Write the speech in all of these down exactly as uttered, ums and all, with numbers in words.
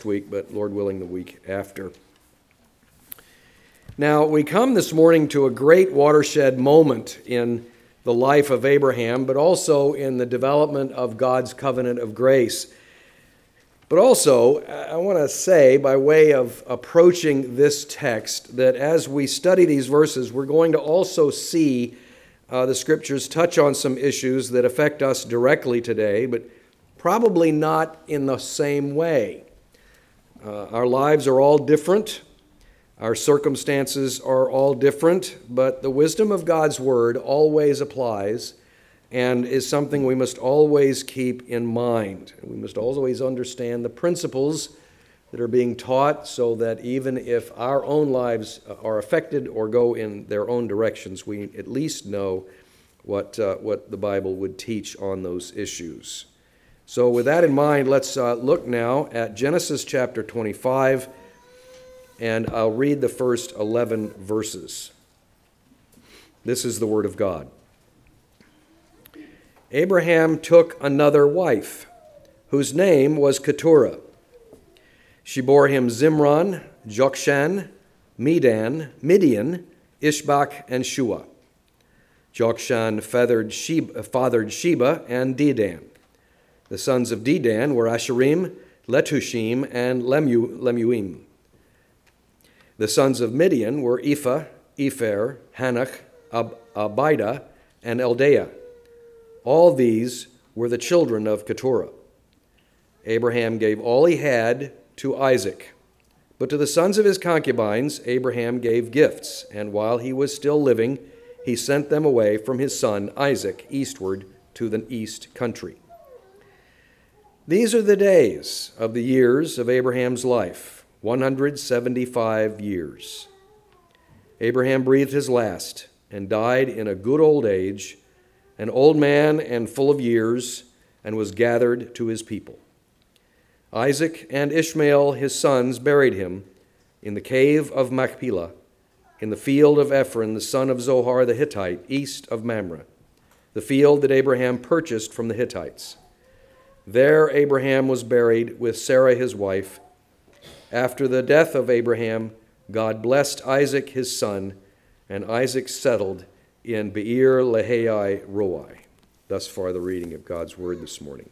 week, but Lord willing, the week after. Now, we come this morning to a great watershed moment in the life of Abraham, but also in the development of God's covenant of grace. But also, I want to say, by way of approaching this text, that as we study these verses, we're going to also see uh, the Scriptures touch on some issues that affect us directly today, but probably not in the same way. Uh, our lives are all different. Our circumstances are all different, but the wisdom of God's Word always applies and is something we must always keep in mind. We must always understand the principles that are being taught so that even if our own lives are affected or go in their own directions, we at least know what, uh, what the Bible would teach on those issues. So with that in mind, let's uh, look now at Genesis chapter twenty-five, and I'll read the first eleven verses. This is the Word of God. Abraham took another wife, whose name was Keturah. She bore him Zimran, Jokshan, Medan, Midian, Ishbak, and Shua. Jokshan fathered Sheba, fathered Sheba and Dedan. The sons of Dedan were Asherim, Letushim, and Lemu, Lemuim. The sons of Midian were Ephah, Epher, Hanach, Ab- Abida, and Eldaah. All these were the children of Keturah. Abraham gave all he had to Isaac. But to the sons of his concubines, Abraham gave gifts, and while he was still living, he sent them away from his son Isaac eastward to the east country. These are the days of the years of Abraham's life, one hundred seventy-five years. Abraham breathed his last and died in a good old age, an old man and full of years, and was gathered to his people. Isaac and Ishmael, his sons, buried him in the cave of Machpelah, in the field of Ephron, the son of Zohar the Hittite, east of Mamre, the field that Abraham purchased from the Hittites. There Abraham was buried with Sarah his wife. After the death of Abraham, God blessed Isaac his son, and Isaac settled in Beer Lahai Roi. Thus far the reading of God's word this morning.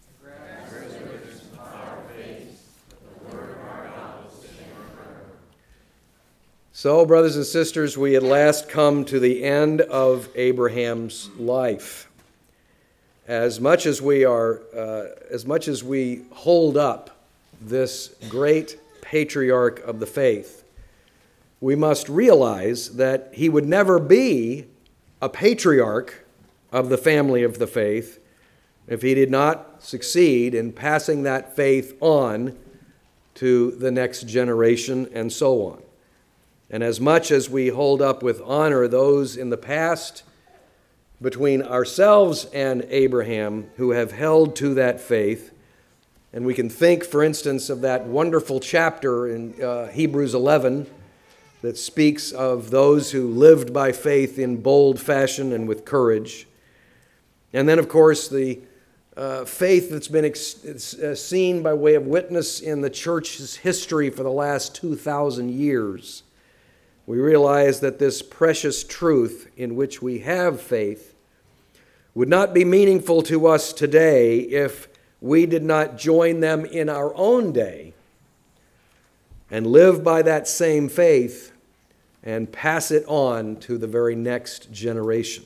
So, brothers and sisters, we at last come to the end of Abraham's life. As much as we are, uh, as much as we hold up this great patriarch of the faith, we must realize that he would never be a patriarch of the family of the faith if he did not succeed in passing that faith on to the next generation and so on. And as much as we hold up with honor those in the past between ourselves and Abraham who have held to that faith, and we can think, for instance, of that wonderful chapter in uh, Hebrews eleven that speaks of those who lived by faith in bold fashion and with courage. And then, of course, the uh, faith that's been ex- uh, seen by way of witness in the church's history for the last two thousand years. We realize that this precious truth in which we have faith would not be meaningful to us today if we did not join them in our own day and live by that same faith and pass it on to the very next generation.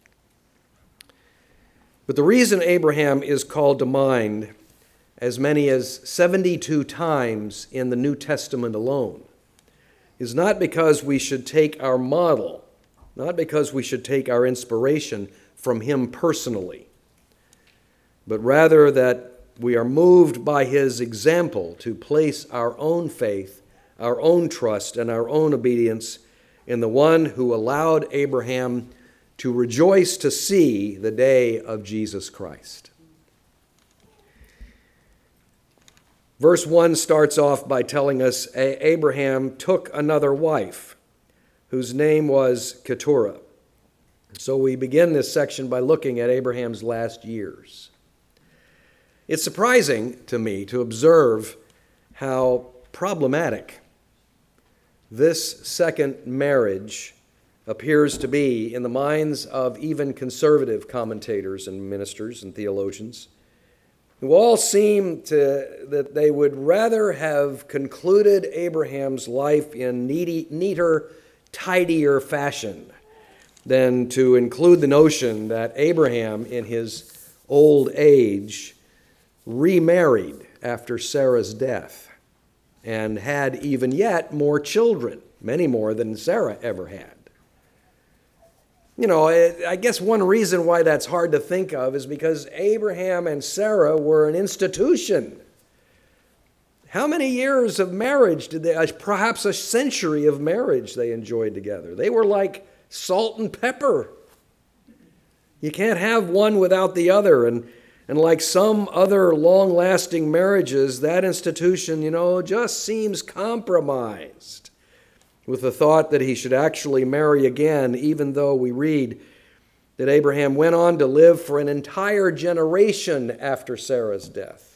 But the reason Abraham is called to mind as many as seventy-two times in the New Testament alone is not because we should take our model, not because we should take our inspiration from him personally, but rather that we are moved by his example to place our own faith, our own trust, and our own obedience in the one who allowed Abraham to rejoice to see the day of Jesus Christ. Verse one starts off by telling us Abraham took another wife, whose name was Keturah. So we begin this section by looking at Abraham's last years. It's surprising to me to observe how problematic this second marriage appears to be in the minds of even conservative commentators and ministers and theologians, who all seem to that they would rather have concluded Abraham's life in needy, neater, tidier fashion than to include the notion that Abraham, in his old age, remarried after Sarah's death and had even yet more children, many more than Sarah ever had. You know, I guess one reason why that's hard to think of is because Abraham and Sarah were an institution. How many years of marriage did they, perhaps a century of marriage they enjoyed together? They were like salt and pepper. You can't have one without the other. And, and like some other long-lasting marriages, that institution, you know, just seems compromised with the thought that he should actually marry again, even though we read that Abraham went on to live for an entire generation after Sarah's death.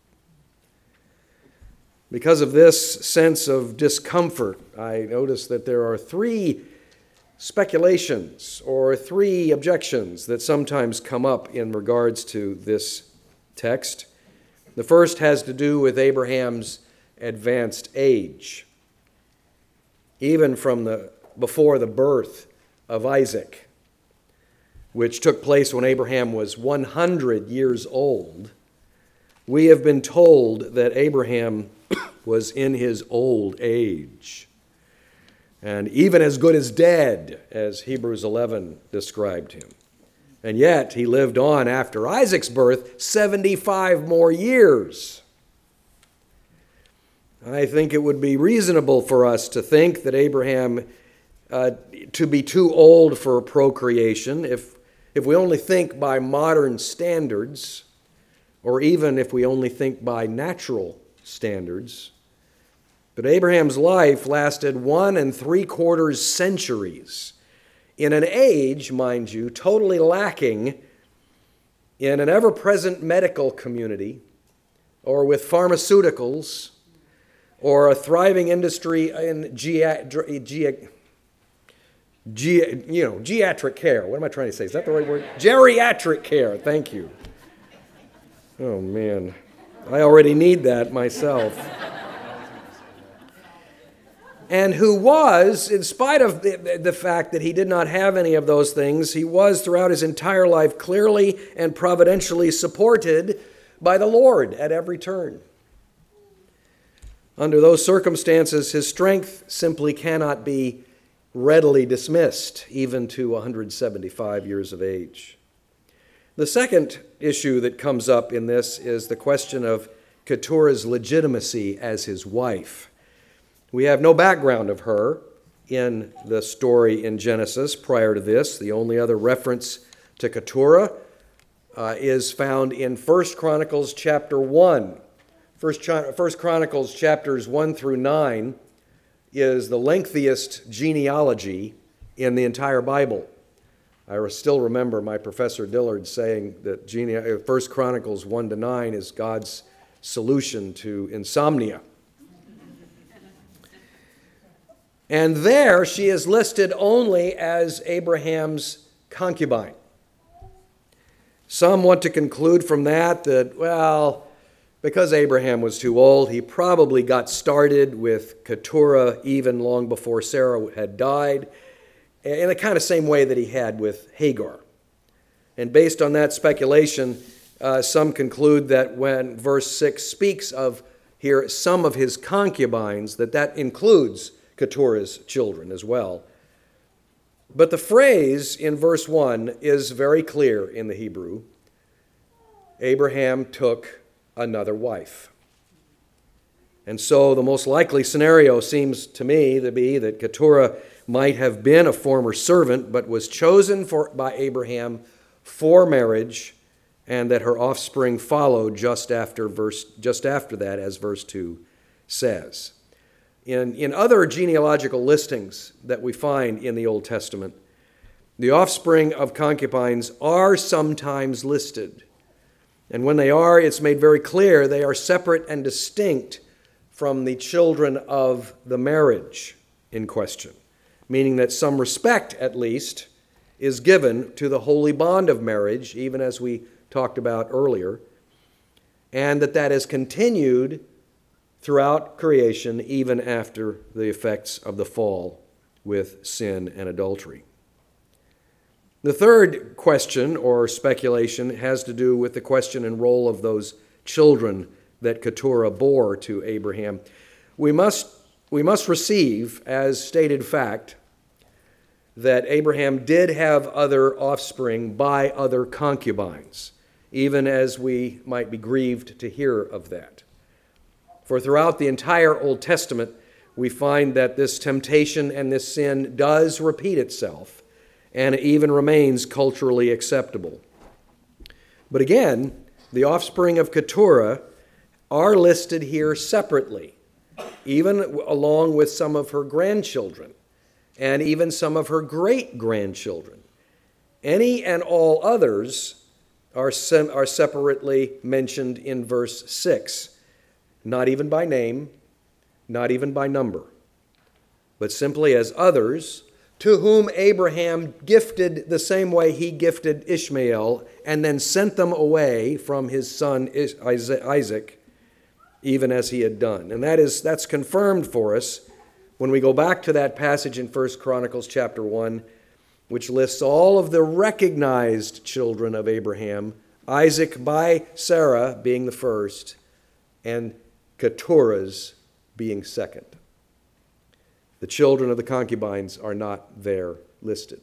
Because of this sense of discomfort, I notice that there are three speculations or three objections that sometimes come up in regards to this text. The first has to do with Abraham's advanced age. Even from the before the birth of Isaac, which took place when Abraham was one hundred years old, we have been told that Abraham was in his old age, and even as good as dead, as Hebrews eleven described him. And yet he lived on after Isaac's birth seventy-five more years. I think it would be reasonable for us to think that Abraham uh, to be too old for procreation, if, if we only think by modern standards, or even if we only think by natural standards. But Abraham's life lasted one and three quarters centuries in an age, mind you, totally lacking in an ever-present medical community or with pharmaceuticals or a thriving industry in ge- ge- ge- you know, geriatric care. What am I trying to say? Is that the right word? Geriatric care. Thank you. Oh, man. I already need that myself. And who was, in spite of the, the fact that he did not have any of those things, he was throughout his entire life clearly and providentially supported by the Lord at every turn. Under those circumstances, his strength simply cannot be readily dismissed, even to one hundred seventy-five years of age. The second issue that comes up in this is the question of Keturah's legitimacy as his wife. We have no background of her in the story in Genesis prior to this. The only other reference to Keturah uh, is found in First Chronicles chapter one. First, First Chronicles chapters one through nine is the lengthiest genealogy in the entire Bible. I still remember my professor Dillard saying that gene- First Chronicles one to nine is God's solution to insomnia. And there she is listed only as Abraham's concubine. Some want to conclude from that that, well, because Abraham was too old, he probably got started with Keturah even long before Sarah had died, in the kind of same way that he had with Hagar. And based on that speculation, uh, some conclude that when verse six speaks of here some of his concubines, that that includes Keturah's children as well. But the phrase in verse one is very clear in the Hebrew. Abraham took another wife. And so the most likely scenario seems to me to be that Keturah might have been a former servant, but was chosen for, by Abraham for marriage, and that her offspring followed just after verse just after that, as verse two says. In, in other genealogical listings that we find in the Old Testament, the offspring of concubines are sometimes listed. And when they are, it's made very clear they are separate and distinct from the children of the marriage in question, meaning that some respect, at least, is given to the holy bond of marriage, even as we talked about earlier, and that that is continued throughout creation, even after the effects of the fall with sin and adultery. The third question or speculation has to do with the question and role of those children that Keturah bore to Abraham. We must, we must receive as stated fact that Abraham did have other offspring by other concubines, even as we might be grieved to hear of that. For throughout the entire Old Testament, we find that this temptation and this sin does repeat itself, and it even remains culturally acceptable. But again, the offspring of Keturah are listed here separately, even along with some of her grandchildren, and even some of her great-grandchildren. Any and all others are, sem- are separately mentioned in verse six, not even by name, not even by number, but simply as others to whom Abraham gifted the same way he gifted Ishmael and then sent them away from his son Isaac, even as he had done. And that is that's confirmed for us when we go back to that passage in First Chronicles chapter one, which lists all of the recognized children of Abraham, Isaac by Sarah being the first, and Keturah's being second. The children of the concubines are not there listed.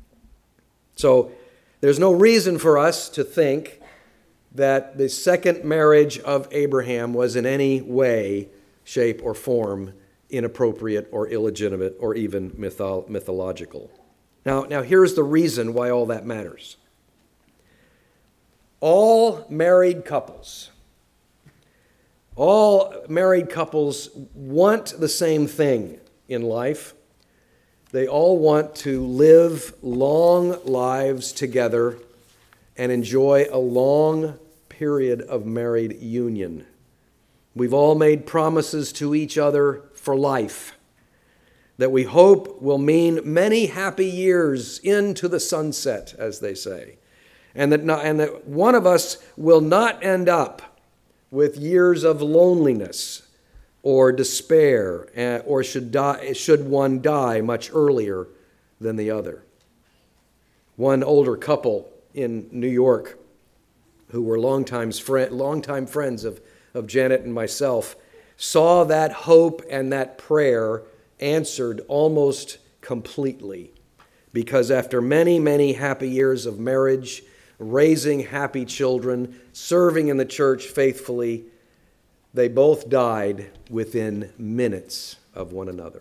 So there's no reason for us to think that the second marriage of Abraham was in any way, shape, or form inappropriate or illegitimate or even mytho- mythological. Now, now here's the reason why all that matters. All married couples, all married couples want the same thing in life. They all want to live long lives together and enjoy a long period of married union. We've all made promises to each other for life that we hope will mean many happy years into the sunset, as they say, and that, not, and that one of us will not end up with years of loneliness or despair, or should die, should one die much earlier than the other. One older couple in New York, who were longtime, friend, longtime friends of, of Janet and myself, saw that hope and that prayer answered almost completely, because after many, many happy years of marriage, raising happy children, serving in the church faithfully, they both died within minutes of one another.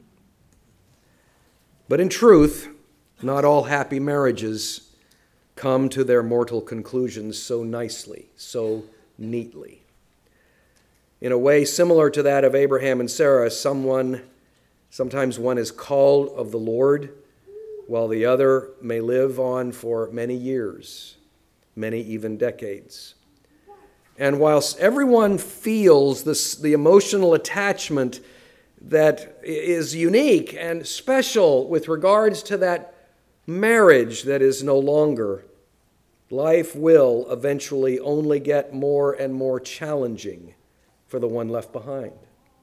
But in truth, not all happy marriages come to their mortal conclusions so nicely, so neatly. In a way similar to that of Abraham and Sarah, someone, sometimes one is called of the Lord, while the other may live on for many years, many even decades. And whilst everyone feels this, the emotional attachment that is unique and special with regards to that marriage that is no longer, life will eventually only get more and more challenging for the one left behind.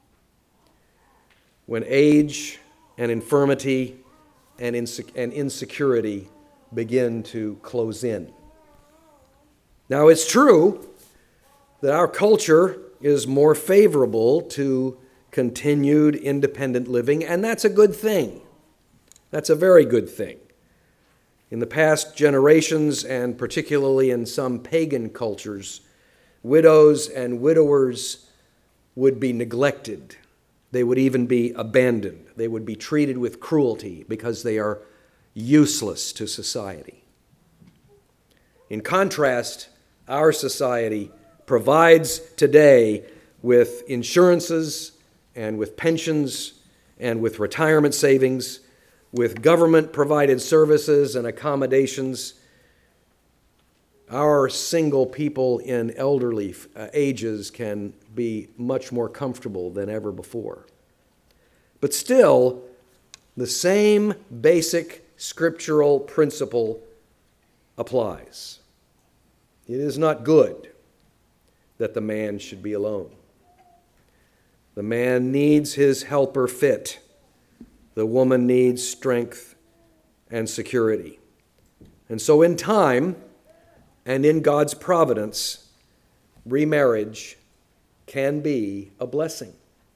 When age and infirmity and insecurity begin to close in. Now, it's true that our culture is more favorable to continued independent living, and that's a good thing. That's a very good thing. In the past generations, and particularly in some pagan cultures, widows and widowers would be neglected. They would even be abandoned. They would be treated with cruelty because they are useless to society. In contrast, our society provides today with insurances and with pensions and with retirement savings, with government-provided services and accommodations Our single people in elderly uh, ages can be much more comfortable than ever before. But still, the same basic scriptural principle applies. It is not good that the man should be alone. The man needs his helper fit. The woman needs strength and security. And so in time and in God's providence, remarriage can be a blessing.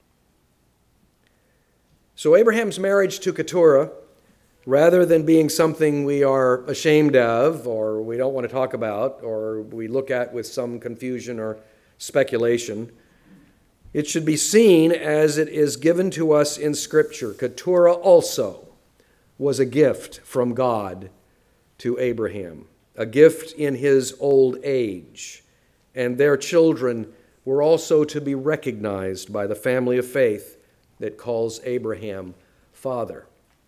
So Abraham's marriage to Keturah, rather than being something we are ashamed of or we don't want to talk about or we look at with some confusion or speculation, it should be seen as it is given to us in Scripture. Keturah also was a gift from God to Abraham, a gift in his old age, and their children were also to be recognized by the family of faith that calls Abraham father.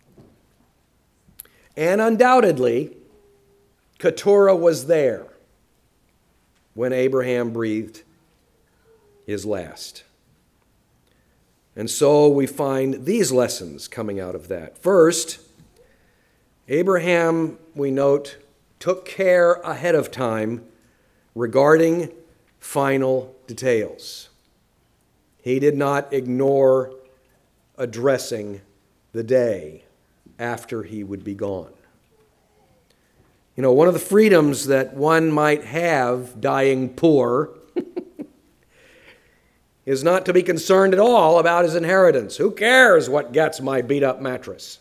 And undoubtedly, Keturah was there when Abraham breathed his last. And so we find these lessons coming out of that. First, Abraham, we note, took care ahead of time regarding final details. He did not ignore addressing the day after he would be gone. You know, one of the freedoms that one might have dying poor is not to be concerned at all about his inheritance. Who cares what gets my beat-up mattress?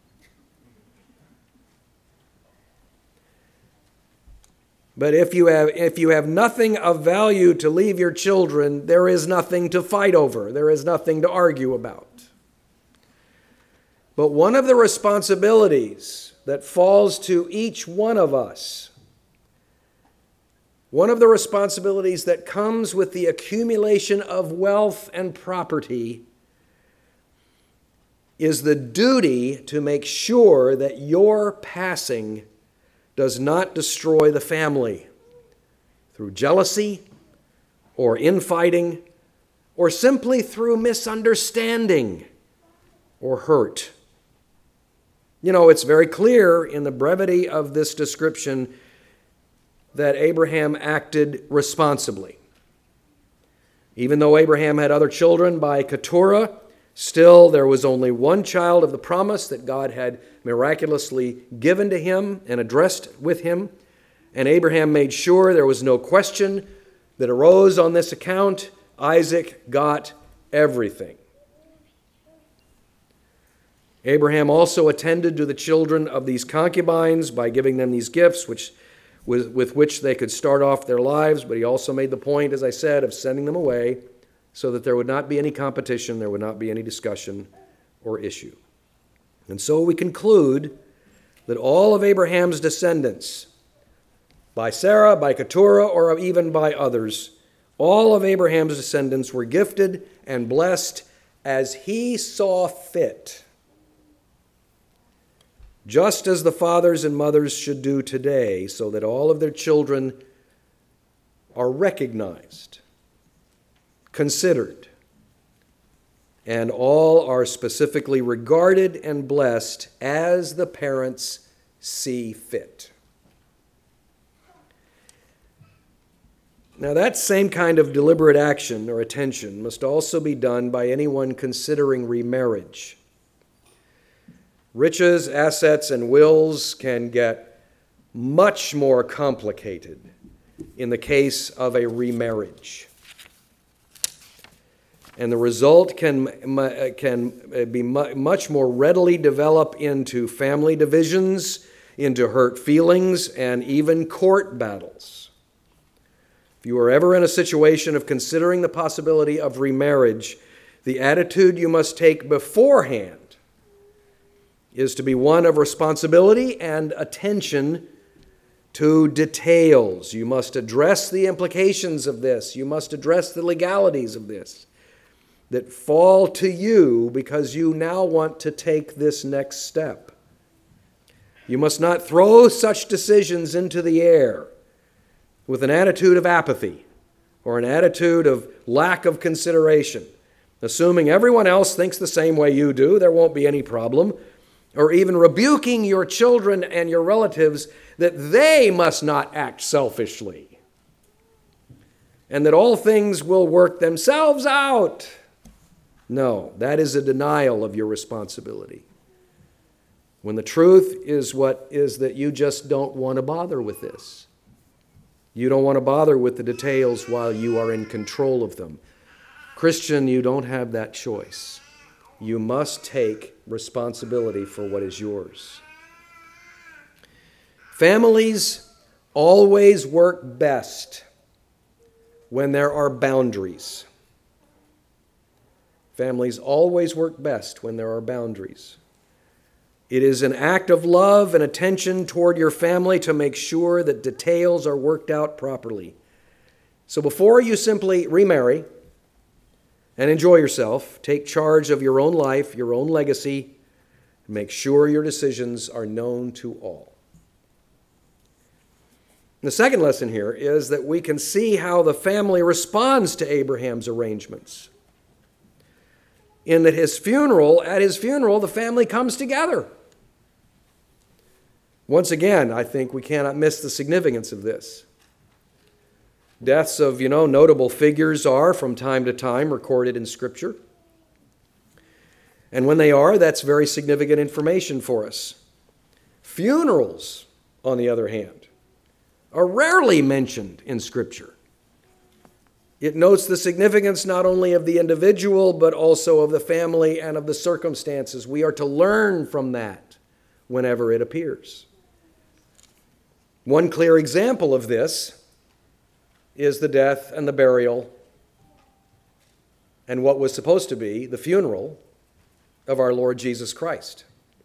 But if you have if you have nothing of value to leave your children, there is nothing to fight over. There is nothing to argue about. But one of the responsibilities that falls to each one of us, one of the responsibilities that comes with the accumulation of wealth and property, is the duty to make sure that your passing does not destroy the family through jealousy or infighting or simply through misunderstanding or hurt. You know, it's very clear in the brevity of this description that Abraham acted responsibly. Even though Abraham had other children by Keturah, still there was only one child of the promise that God had miraculously given to him and addressed with him. And Abraham made sure there was no question that arose on this account. Isaac got everything. Abraham also attended to the children of these concubines by giving them these gifts which, with, with which they could start off their lives, but he also made the point, as I said, of sending them away so that there would not be any competition, there would not be any discussion or issue. And so we conclude that all of Abraham's descendants, by Sarah, by Keturah, or even by others, all of Abraham's descendants were gifted and blessed as he saw fit, just as the fathers and mothers should do today, so that all of their children are recognized, considered, and all are specifically regarded and blessed as the parents see fit. Now, that same kind of deliberate action or attention must also be done by anyone considering remarriage. Riches, assets, and wills can get much more complicated in the case of a remarriage. And the result can, can be much more readily develop into family divisions, into hurt feelings, and even court battles. If you are ever in a situation of considering the possibility of remarriage, the attitude you must take beforehand is to be one of responsibility and attention to details. You must address the implications of this. You must address the legalities of this that fall to you because you now want to take this next step. You must not throw such decisions into the air with an attitude of apathy or an attitude of lack of consideration, assuming everyone else thinks the same way you do, there won't be any problem, or even rebuking your children and your relatives that they must not act selfishly and that all things will work themselves out. No, that is a denial of your responsibility. When the truth is what is that you just don't want to bother with this. You don't want to bother with the details while you are in control of them. Christian, you don't have that choice. You must take responsibility for what is yours. Families always work best when there are boundaries. Families always work best when there are boundaries. It is an act of love and attention toward your family to make sure that details are worked out properly. So before you simply remarry and enjoy yourself, take charge of your own life, your own legacy, and make sure your decisions are known to all. The second lesson here is that we can see how the family responds to Abraham's arrangements. In that his funeral, at his funeral, the family comes together. Once again, I think we cannot miss the significance of this. Deaths of, you know, notable figures are from time to time recorded in Scripture. And when they are, that's very significant information for us. Funerals, on the other hand, are rarely mentioned in Scripture. It notes the significance not only of the individual, but also of the family and of the circumstances. We are to learn from that whenever it appears. One clear example of this is the death and the burial and what was supposed to be the funeral of our Lord Jesus Christ.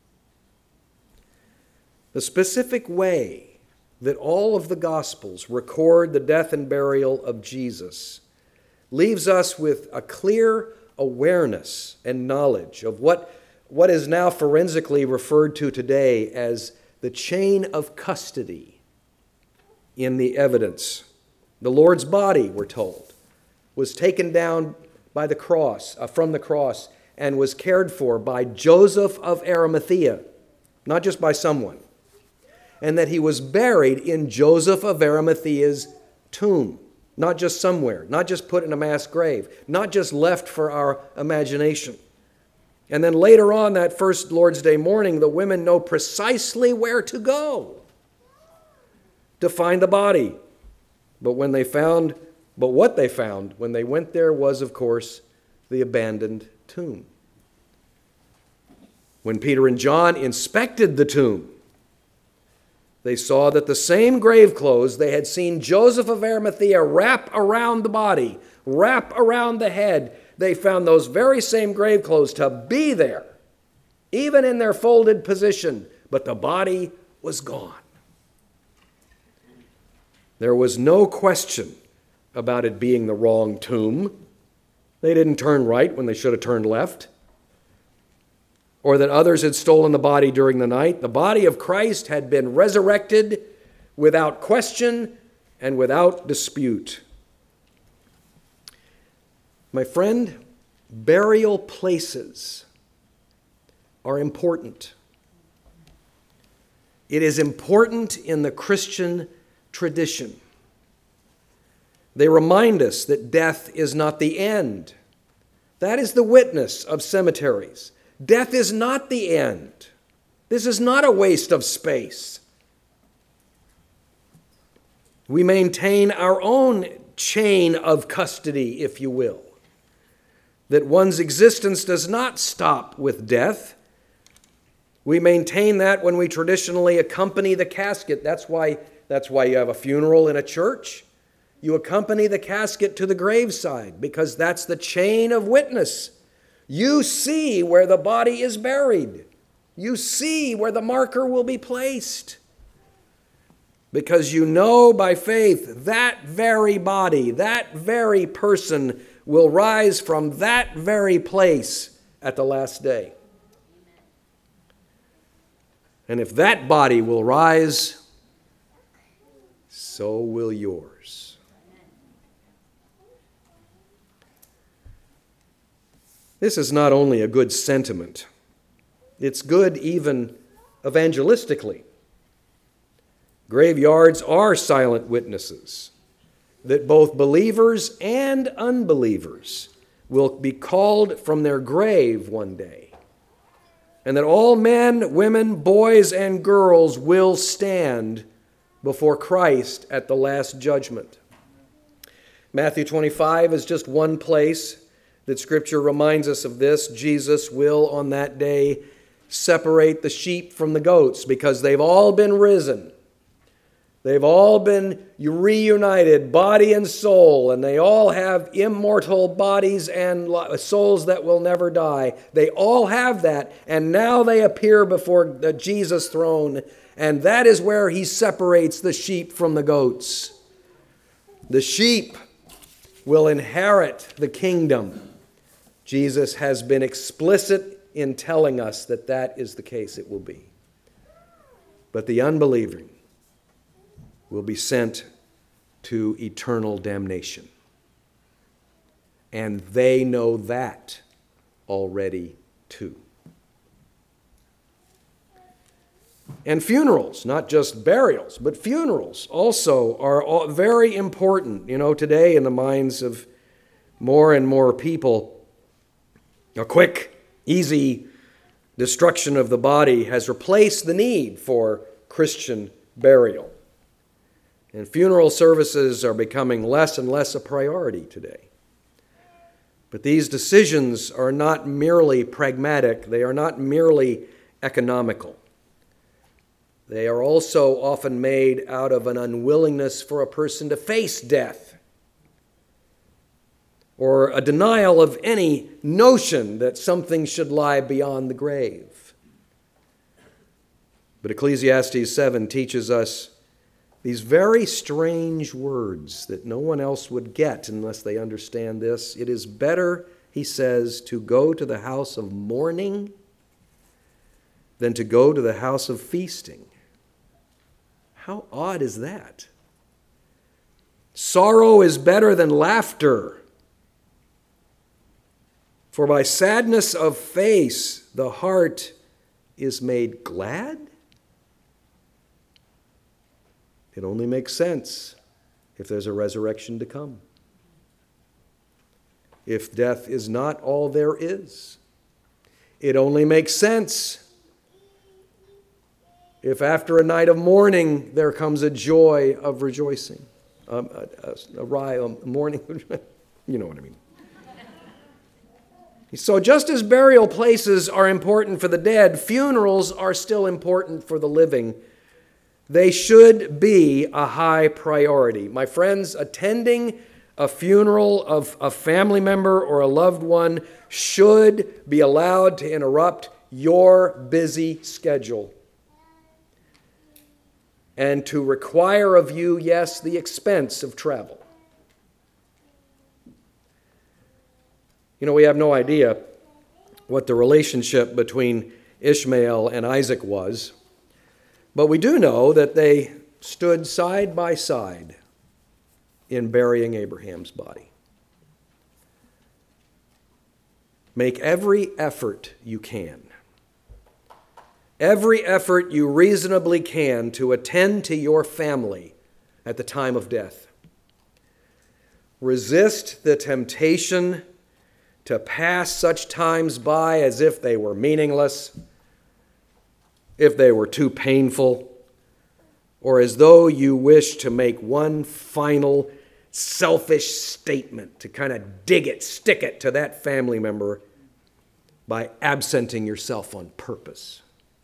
The specific way that all of the Gospels record the death and burial of Jesus leaves us with a clear awareness and knowledge of what, what is now forensically referred to today as the chain of custody in the evidence. The Lord's body, we're told, was taken down by the cross, uh, from the cross, and was cared for by Joseph of Arimathea, not just by someone, and that he was buried in Joseph of Arimathea's tomb, not just somewhere, not just put in a mass grave, not just left for our imagination. And then later on that first Lord's Day morning, the women know precisely where to go to find the body. But when they found, but what they found when they went there was, of course, the abandoned tomb. When Peter and John inspected the tomb, they saw that the same grave clothes they had seen Joseph of Arimathea wrap around the body, wrap around the head, they found those very same grave clothes to be there, even in their folded position, but the body was gone. There was no question about it being the wrong tomb. They didn't turn right when they should have turned left. Or that others had stolen the body during the night. The body of Christ had been resurrected without question and without dispute. My friend, burial places are important. It is important in the Christian tradition. They remind us that death is not the end. That is the witness of cemeteries. Death is not the end. This is not a waste of space. We maintain our own chain of custody, if you will, that one's existence does not stop with death. We maintain that when we traditionally accompany the casket. That's why, that's why you have a funeral in a church. You accompany the casket to the graveside because that's the chain of witness. You see where the body is buried. You see where the marker will be placed. Because you know by faith that very body, that very person will rise from that very place at the last day. And if that body will rise, so will yours. This is not only a good sentiment, it's good even evangelistically. Graveyards are silent witnesses that both believers and unbelievers will be called from their grave one day, and that all men, women, boys, and girls will stand before Christ at the last judgment. Matthew twenty-five is just one place that Scripture reminds us of this. Jesus will on that day separate the sheep from the goats because they've all been risen. They've all been reunited, body and soul, and they all have immortal bodies and souls that will never die. They all have that, and now they appear before the Jesus throne, and that is where he separates the sheep from the goats. The sheep will inherit the kingdom. Jesus has been explicit in telling us that that is the case it will be. But the unbeliever will be sent to eternal damnation. And they know that already too. And funerals, not just burials, but funerals also are all very important. You know, today in the minds of more and more people, a quick, easy destruction of the body has replaced the need for Christian burial. And funeral services are becoming less and less a priority today. But these decisions are not merely pragmatic. They are not merely economical. They are also often made out of an unwillingness for a person to face death, or a denial of any notion that something should lie beyond the grave. But Ecclesiastes seven teaches us these very strange words that no one else would get unless they understand this. It is better, he says, to go to the house of mourning than to go to the house of feasting. How odd is that? Sorrow is better than laughter. For by sadness of face the heart is made glad? It only makes sense if there's a resurrection to come. If death is not all there is, it only makes sense if after a night of mourning there comes a joy of rejoicing, um, a, a, a, ri- a mourning, you know what I mean. So just as burial places are important for the dead, funerals are still important for the living. They should be a high priority. My friends, attending a funeral of a family member or a loved one should be allowed to interrupt your busy schedule and to require of you, yes, the expense of travel. You know, we have no idea what the relationship between Ishmael and Isaac was, but we do know that they stood side by side in burying Abraham's body. Make every effort you can, every effort you reasonably can to attend to your family at the time of death. Resist the temptation to pass such times by as if they were meaningless, if they were too painful, or as though you wish to make one final selfish statement to kind of dig it, stick it to that family member by absenting yourself on purpose.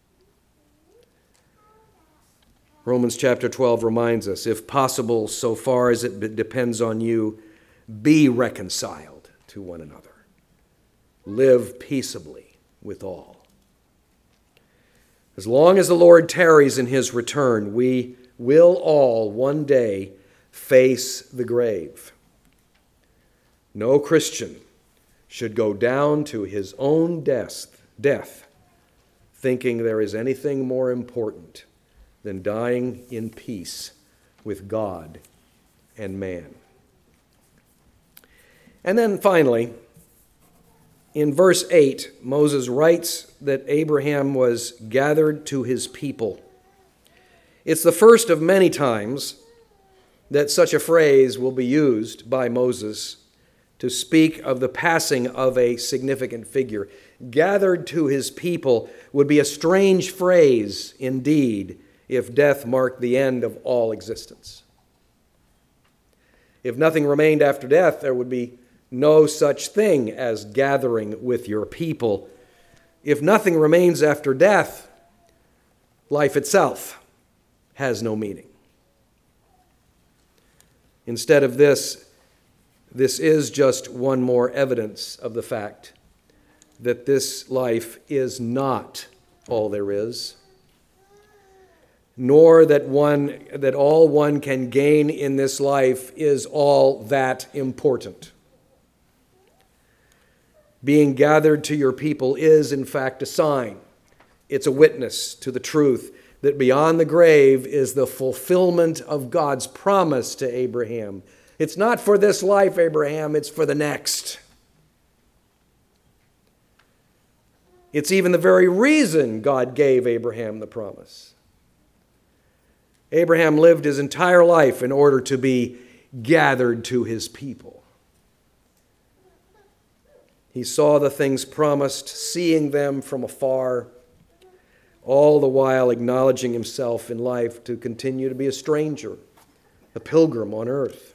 Romans chapter twelve reminds us, if possible, so far as it depends on you, be reconciled to one another. Live peaceably with all. As long as the Lord tarries in his return, we will all one day face the grave. No Christian should go down to his own death, death thinking there is anything more important than dying in peace with God and man. And then finally, in verse eight, Moses writes that Abraham was gathered to his people. It's the first of many times that such a phrase will be used by Moses to speak of the passing of a significant figure. Gathered to his people would be a strange phrase indeed if death marked the end of all existence. If nothing remained after death, there would be no such thing as gathering with your people. If nothing remains after death, life itself has no meaning. Instead of this, this is just one more evidence of the fact that this life is not all there is, nor that one that all one can gain in this life is all that important. Being gathered to your people is, in fact, a sign. It's a witness to the truth that beyond the grave is the fulfillment of God's promise to Abraham. It's not for this life, Abraham, it's for the next. It's even the very reason God gave Abraham the promise. Abraham lived his entire life in order to be gathered to his people. He saw the things promised, seeing them from afar, all the while acknowledging himself in life to continue to be a stranger, a pilgrim on earth.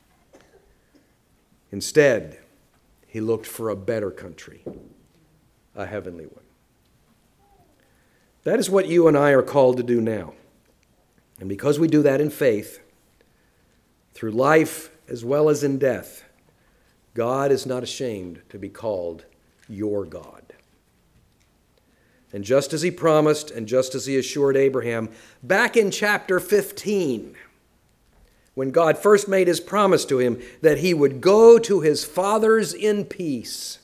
Instead, he looked for a better country, a heavenly one. That is what you and I are called to do now. And because we do that in faith, through life as well as in death, God is not ashamed to be called your God. And just as he promised, and just as he assured Abraham, back in chapter fifteen, when God first made his promise to him that he would go to his fathers in peace,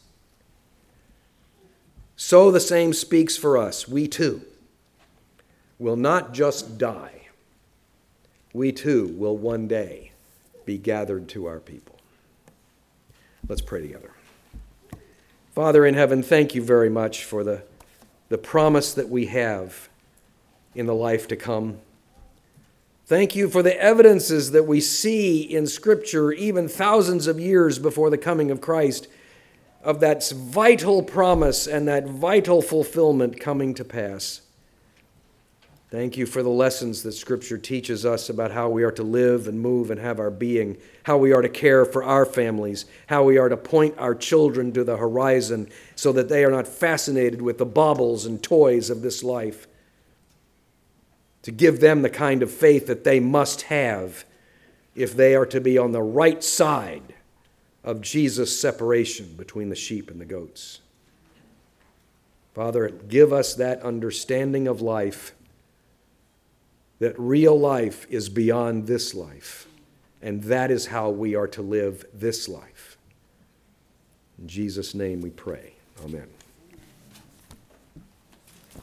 so the same speaks for us. We too will not just die. We too will one day be gathered to our people. Let's pray together. Father in heaven, thank you very much for the, the promise that we have in the life to come. Thank you for the evidences that we see in Scripture, even thousands of years before the coming of Christ, of that vital promise and that vital fulfillment coming to pass. Thank you for the lessons that Scripture teaches us about how we are to live and move and have our being, how we are to care for our families, how we are to point our children to the horizon so that they are not fascinated with the baubles and toys of this life, to give them the kind of faith that they must have if they are to be on the right side of Jesus' separation between the sheep and the goats. Father, give us that understanding of life, that real life is beyond this life, and that is how we are to live this life. In Jesus' name we pray. Amen.